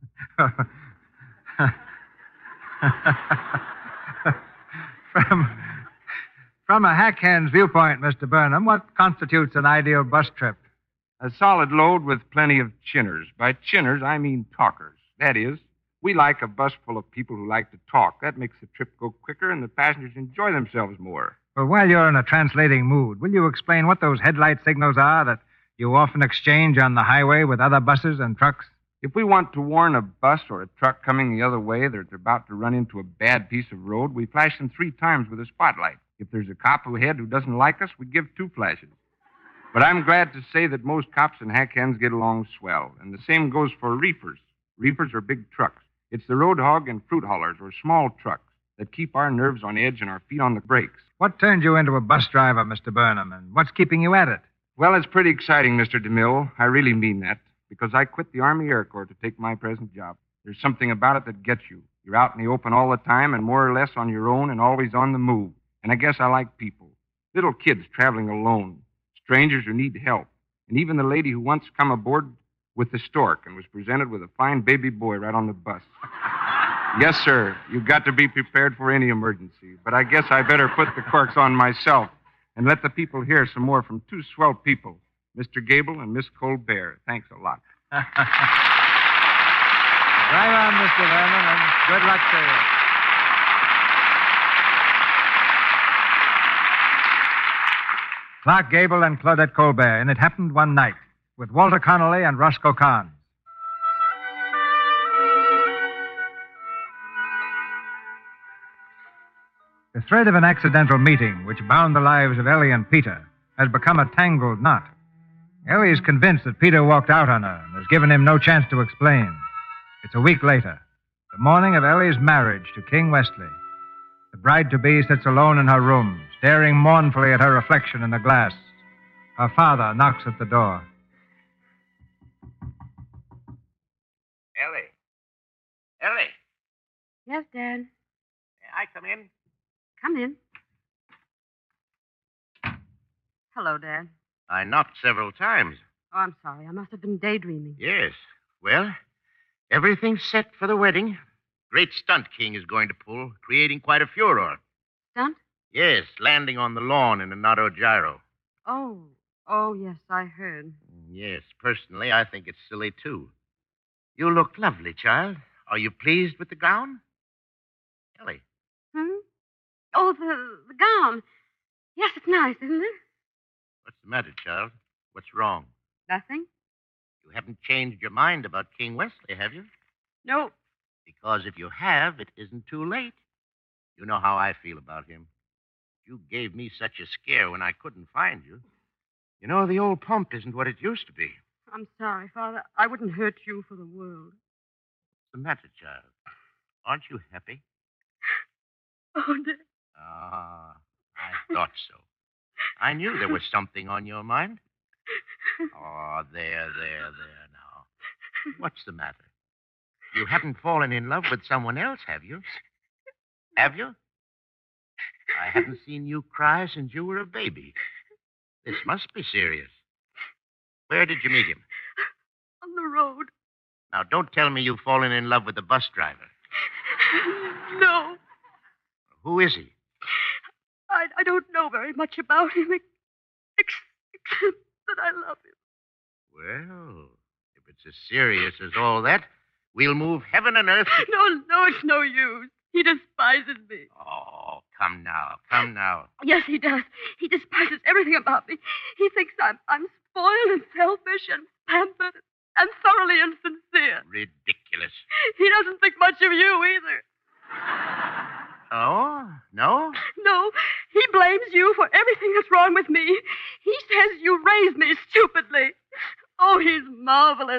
from, from a hackhand's viewpoint, Mister Burnham, what constitutes an ideal bus trip? A solid load with plenty of chinners. By chinners, I mean talkers. That is, we like a bus full of people who like to talk. That makes the trip go quicker and the passengers enjoy themselves more. Well, while you're in a translating mood, will you explain what those headlight signals are that you often exchange on the highway with other buses and trucks? If we want to warn a bus or a truck coming the other way that they're about to run into a bad piece of road, we flash them three times with a spotlight. If there's a cop ahead who doesn't like us, we give two flashes. But I'm glad to say that most cops and hackhands get along swell, and the same goes for reefers. Reefers are big trucks. It's the road hog and fruit haulers, or small trucks, that keep our nerves on edge and our feet on the brakes. What turned you into a bus driver, Mister Burnham, and what's keeping you at it? Well, it's pretty exciting, Mister DeMille. I really mean that, because I quit the Army Air Corps to take my present job. There's something about it that gets you. You're out in the open all the time and more or less on your own and always on the move. And I guess I like people. Little kids traveling alone, strangers who need help, and even the lady who once come aboard with the stork and was presented with a fine baby boy right on the bus. Yes, sir, you've got to be prepared for any emergency, but I guess I better put the corks on myself and let the people hear some more from two swell people, Mister Gable and Miss Colbert. Thanks a lot. Drive on, Mister Vernon, and good luck to you. Clark Gable and Claudette Colbert, and it happened one night with Walter Connolly and Roscoe Carnes. The thread of an accidental meeting which bound the lives of Ellie and Peter has become a tangled knot. Ellie is convinced that Peter walked out on her and has given him no chance to explain. It's a week later, the morning of Ellie's marriage to King Wesley. The bride-to-be sits alone in her room, staring mournfully at her reflection in the glass. Her father knocks at the door. Ellie. Ellie. Yes, Dad. May I come in? Come in. Hello, Dad. I knocked several times. Oh, I'm sorry. I must have been daydreaming. Yes. Well, everything's set for the wedding. Great stunt King is going to pull, creating quite a furor. Stunt? Yes, landing on the lawn in an auto gyro. Oh, oh, yes, I heard. Yes, personally, I think it's silly, too. You look lovely, child. Are you pleased with the gown? Ellie. Hmm? Oh, the, the gown. Yes, it's nice, isn't it? What's the matter, child? What's wrong? Nothing. You haven't changed your mind about King Wesley, have you? No. Because if you have, it isn't too late. You know how I feel about him. You gave me such a scare when I couldn't find you. You know, the old pump isn't what it used to be. I'm sorry, Father. I wouldn't hurt you for the world. What's the matter, child? Aren't you happy? Oh, Dad. Ah, I thought so. I knew there was something on your mind. Oh, there, there, there now. What's the matter? You haven't fallen in love with someone else, have you? Have you? I haven't seen you cry since you were a baby. This must be serious. Where did you meet him? On the road. Now, don't tell me you've fallen in love with the bus driver. No. Who is he? I, I don't know very much about him, ex- except that I love him. Well, if it's as serious as all that, we'll move heaven and earth. To... No, no, it's no use. He despises me. Oh, come now, come now. Yes, he does. He despises everything about me. He thinks I'm I'm spoiled and selfish and pampered and thoroughly insincere. Ridiculous. He doesn't think much of you either. Oh, no? No, He blames you for everything that's wrong with me. He says you raised me stupidly. Oh, he's marvelous.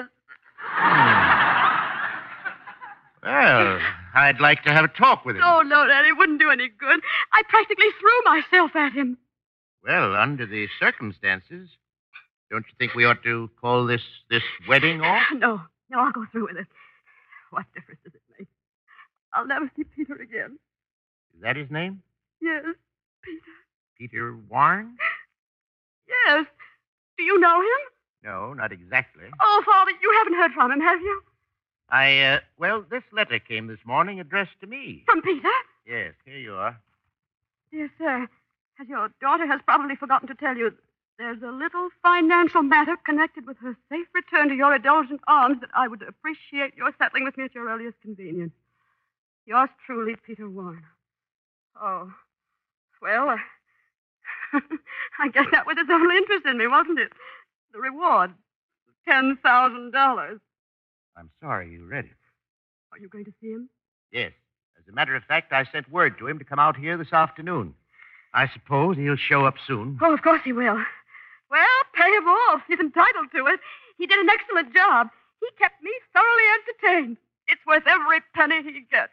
Well, I'd like to have a talk with him. Oh, no, Daddy, it wouldn't do any good. I practically threw myself at him. Well, under the circumstances, don't you think we ought to call this this wedding off? No, no, I'll go through with it. What difference does it make? I'll never see Peter again. Is that his name? Yes, Peter. Peter Warren? Yes. Do you know him? No, not exactly. Oh, Father, you haven't heard from him, have you? I, uh, well, this letter came this morning addressed to me. From Peter? Yes, here you are. Dear sir, as your daughter has probably forgotten to tell you, there's a little financial matter connected with her safe return to your indulgent arms that I would appreciate your settling with me at your earliest convenience. Yours truly, Peter Warren. Oh, well, uh, I guess that was his only interest in me, wasn't it? The reward, ten thousand dollars. I'm sorry you read it. Are you going to see him? Yes. As a matter of fact, I sent word to him to come out here this afternoon. I suppose he'll show up soon. Oh, of course he will. Well, pay him off. He's entitled to it. He did an excellent job. He kept me thoroughly entertained. It's worth every penny he gets.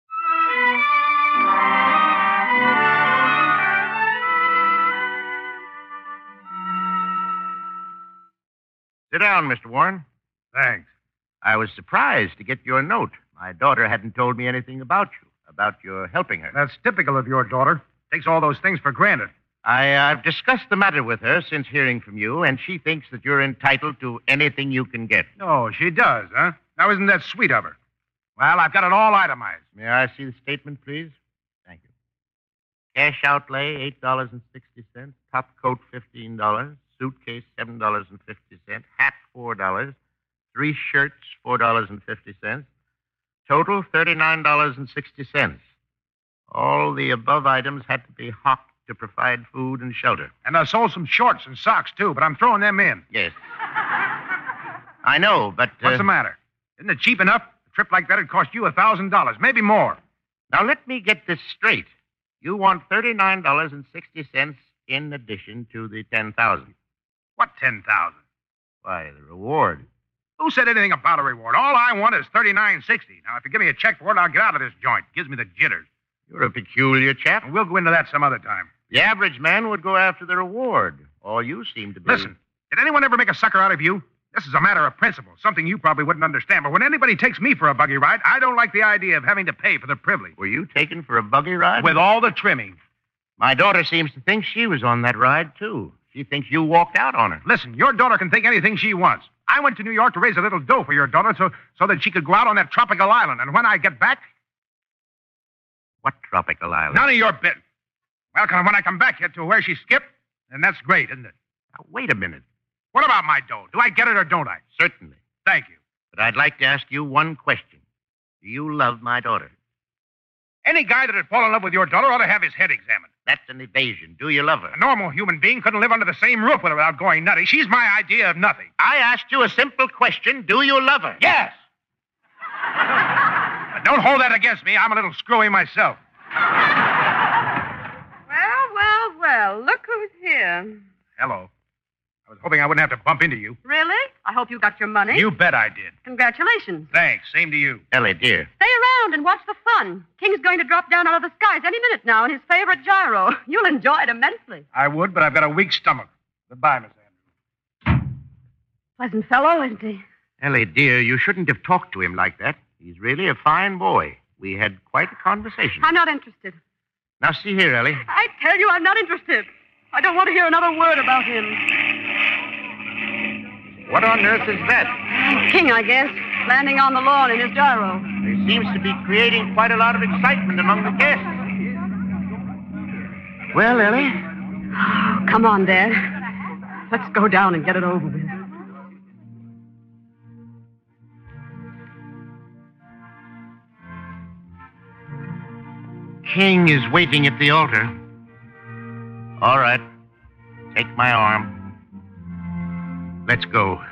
Sit down, Mister Warren. Thanks. I was surprised to get your note. My daughter hadn't told me anything about you, about your helping her. That's typical of your daughter. Takes all those things for granted. I, uh, I've discussed the matter with her since hearing from you, and she thinks that you're entitled to anything you can get. Oh, she does, huh? Now, isn't that sweet of her? Well, I've got it all itemized. May I see the statement, please? Thank you. Cash outlay, eight dollars and sixty cents. Top coat, fifteen dollars. Suitcase, seven dollars and fifty cents. Hat, four dollars. Three shirts, four dollars and fifty cents. Total, thirty-nine dollars and sixty cents. All the above items had to be hawked to provide food and shelter. And I sold some shorts and socks, too, but I'm throwing them in. Yes. I know, but... Uh, What's the matter? Isn't it cheap enough? A trip like that would cost you one thousand dollars, maybe more. Now, let me get this straight. You want thirty-nine dollars and sixty cents in addition to the ten thousand dollars. What ten thousand dollars? Why, the reward. Who said anything about a reward? All I want is thirty-nine sixty. Now, if you give me a check for it, I'll get out of this joint. Gives me the jitters. You're a peculiar chap. And we'll go into that some other time. The average man would go after the reward. All you seem to be... Listen, did anyone ever make a sucker out of you? This is a matter of principle, something you probably wouldn't understand. But when anybody takes me for a buggy ride, I don't like the idea of having to pay for the privilege. Were you taken for a buggy ride? With all the trimming. My daughter seems to think she was on that ride, too. She thinks you walked out on her. Listen, your daughter can think anything she wants. I went to New York to raise a little dough for your daughter so, so that she could go out on that tropical island. And when I get back... What tropical island? None of your business. Well, when I come back here to where she skipped, then that's great, isn't it? Now, wait a minute. What about my dough? Do I get it or don't I? Certainly. Thank you. But I'd like to ask you one question. Do you love my daughter? Any guy that had fallen in love with your daughter ought to have his head examined. That's an evasion. Do you love her? A normal human being couldn't live under the same roof with her without going nutty. She's my idea of nothing. I asked you a simple question. Do you love her? Yes. Don't hold that against me. I'm a little screwy myself. Well, well, well. Look who's here. Hello. I was hoping I wouldn't have to bump into you. Really? I hope you got your money. You bet I did. Congratulations. Thanks. Same to you. Ellie, dear. Stay around and watch the fun. King's going to drop down out of the skies any minute now in his favorite gyro. You'll enjoy it immensely. I would, but I've got a weak stomach. Goodbye, Miss Andrews. Pleasant fellow, isn't he? Ellie, dear, you shouldn't have talked to him like that. He's really a fine boy. We had quite a conversation. I'm not interested. Now, see here, Ellie. I tell you, I'm not interested. I don't want to hear another word about him. What on earth is that? King, I guess, landing on the lawn in his gyro. He seems to be creating quite a lot of excitement among the guests. Well, Ellie? Oh, come on, Dad. Let's go down and get it over with. King is waiting at the altar. All right. Take my arm. Let's go.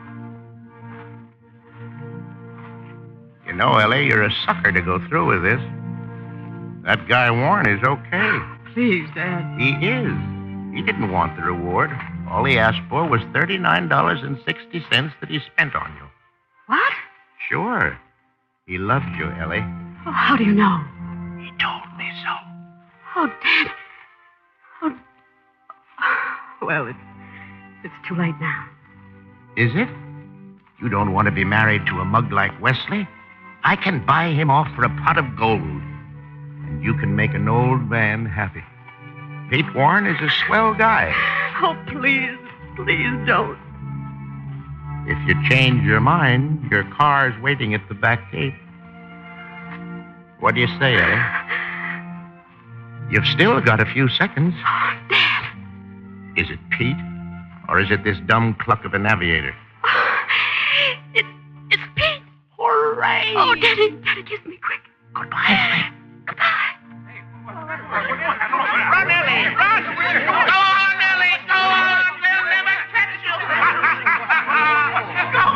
You know, Ellie, you're a sucker to go through with this. That guy Warren is okay. please, Dad. He is. He didn't want the reward. All he asked for was thirty-nine dollars and sixty cents that he spent on you. What? Sure. He loved you, Ellie. Oh, how do you know? He told me so. Oh, Dad. Oh. Well, it's, it's too late now. Is it? You don't want to be married to a mug like Wesley? I can buy him off for a pot of gold. And you can make an old man happy. Pete Warren is a swell guy. Oh, please, please don't. If you change your mind, your car's waiting at the back gate. What do you say, Ellie? You've still got a few seconds. Oh, Dad. Is it Pete? Or is it this dumb cluck of an aviator? It, it's Pete. Hooray! Oh, Daddy, Daddy, kiss me quick. Goodbye, Ellie. Goodbye. Run, Ellie, run! Go on, Ellie, go on! They'll never catch you! Go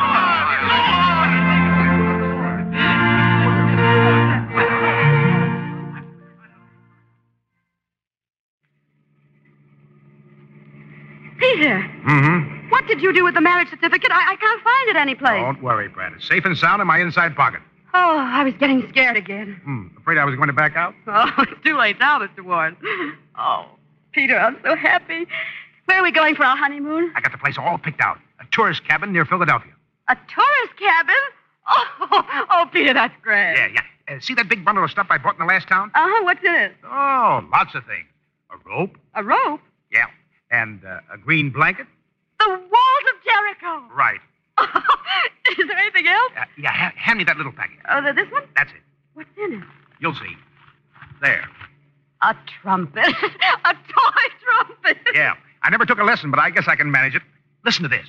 Peter, Mm-hmm. what did you do with the marriage certificate? I, I can't find it anyplace. Don't worry, Brad. It's safe and sound in my inside pocket. Oh, I was getting scared again. Hmm. Afraid I was going to back out? Oh, it's too late now, Mister Warren. Oh, Peter, I'm so happy. Where are we going for our honeymoon? I got the place all picked out. A tourist cabin near Philadelphia. A tourist cabin? Oh, oh, Peter, that's great. Yeah, yeah. Uh, see that big bundle of stuff I bought in the last town? Uh-huh, what's in it? Oh, lots of things. A rope. A rope? Yeah. And uh, a green blanket. The walls of Jericho. Right. Is there anything else? Uh, yeah, ha- hand me that little packet. Oh, the, this one? That's it. What's in it? You'll see. There. A trumpet. A toy trumpet. Yeah. I never took a lesson, but I guess I can manage it. Listen to this.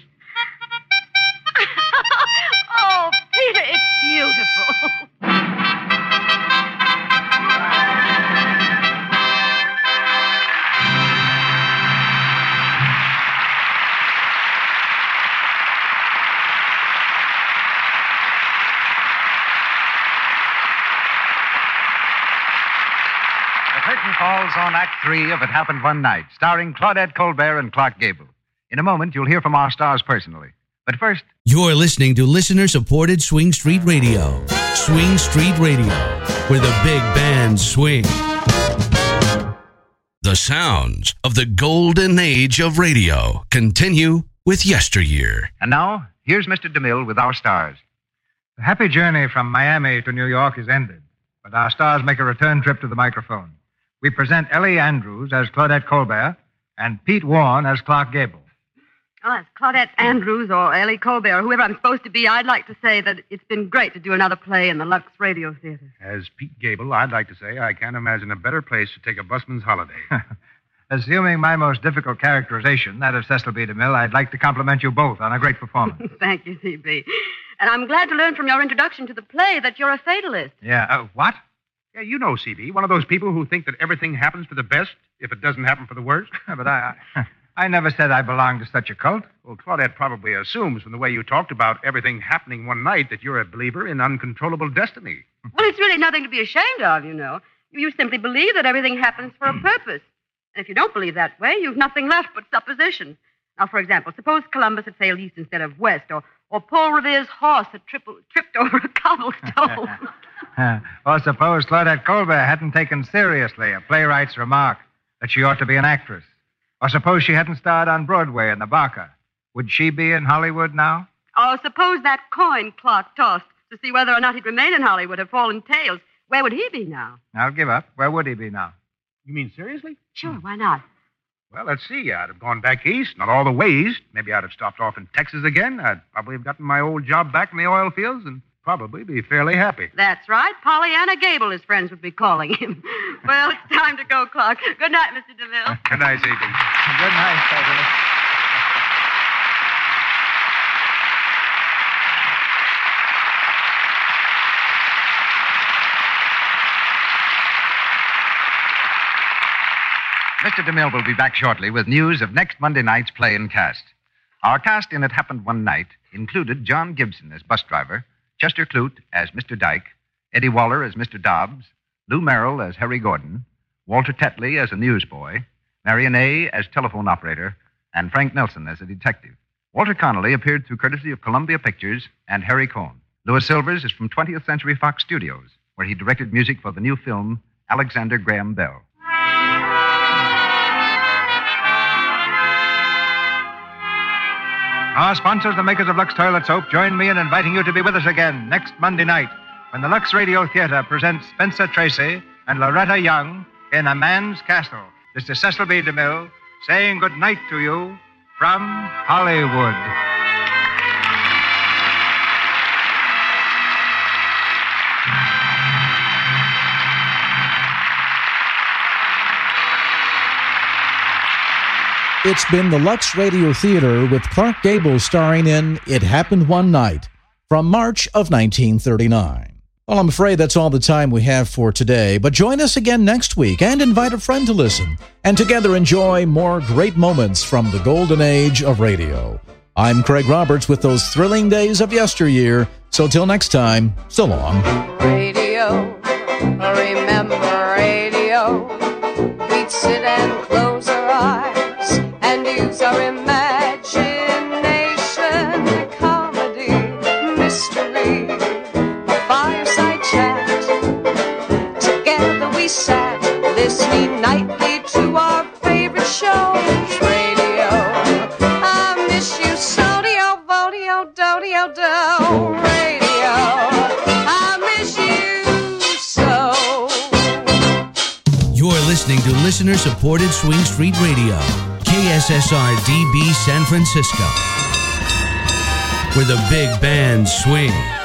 Oh, Peter, it's beautiful. The curtain falls on Act Three of It Happened One Night, starring Claudette Colbert and Clark Gable. In a moment, you'll hear from our stars personally. But first, You're listening to listener-supported Swing Street Radio. Swing Street Radio, where the big bands swing. The sounds of the golden age of radio continue with Yesteryear. and now, here's Mister DeMille with our stars. The happy journey from Miami to New York is ended, but our stars make a return trip to the microphone. We present Ellie Andrews as Claudette Colbert and Pete Warren as Clark Gable. Oh, as Claudette Andrews or Ellie Colbert or whoever I'm supposed to be, I'd like to say that it's been great to do another play in the Lux Radio Theater. As Pete Gable, I'd like to say I can't imagine a better place to take a busman's holiday. Assuming my most difficult characterization, that of Cecil B. DeMille, I'd like to compliment you both on a great performance. Thank you, C B. And I'm glad to learn from your introduction to the play that you're a fatalist. Yeah, uh, what? Yeah, you know, C B, one of those people who think that everything happens for the best if it doesn't happen for the worst. But I, I, I never said I belonged to such a cult. Well, Claudette probably assumes from the way you talked about everything happening one night that you're a believer in uncontrollable destiny. Well, it's really nothing to be ashamed of, you know. You simply believe that everything happens for a purpose. And if you don't believe that way, you've nothing left but supposition. Now, for example, suppose Columbus had sailed east instead of west, or, or Paul Revere's horse had triple, tripped over a cobblestone. Uh, or suppose Claudette Colbert hadn't taken seriously a playwright's remark that she ought to be an actress. Or suppose she hadn't starred on Broadway in The Barker. Would she be in Hollywood now? Or suppose that coin Clark tossed to see whether or not he'd remain in Hollywood had fallen tails. Where would he be now? I'll give up. Where would he be now? You mean seriously? Sure, why not? Well, let's see. I'd have gone back east, not all the way east. Maybe I'd have stopped off in Texas again. I'd probably have gotten my old job back in the oil fields and probably be fairly happy. That's right. Pollyanna Gable, his friends would be calling him. Well, it's time to go, Clark. Good night, Mister DeMille. Good night, C B. Good night, Cecil. Mister DeMille will be back shortly with news of next Monday night's play and cast. Our cast in It Happened One Night included John Gibson as bus driver, Chester Clute as Mister Dyke, Eddie Waller as Mister Dobbs, Lou Merrill as Harry Gordon, Walter Tetley as a newsboy, Marion A. as telephone operator, and Frank Nelson as a detective. Walter Connolly appeared through courtesy of Columbia Pictures and Harry Cohn. Louis Silvers is from twentieth Century Fox Studios, where he directed music for the new film Alexander Graham Bell. Our sponsors, the makers of Lux Toilet Soap, join me in inviting you to be with us again next Monday night when the Lux Radio Theater presents Spencer Tracy and Loretta Young in A Man's Castle. This is Cecil B. DeMille saying good night to you from Hollywood. It's been the Lux Radio Theater with Clark Gable starring in It Happened One Night from March of nineteen thirty-nine. Well, I'm afraid that's all the time we have for today, but join us again next week and invite a friend to listen, and together enjoy more great moments from the golden age of radio. I'm Craig Roberts with those thrilling days of yesteryear, so till next time, so long. Radio, remember radio. We'd sit and close our eyes and use our imagination. Comedy, mystery, a fireside chat. Together we sat, listening nightly to our favorite shows. Radio, I miss you, so-dio, vodio, do-dio, do. Radio, I miss you so. You're listening to listener-supported Swing Street Radio, K S S R D B San Francisco, where the big bands swing.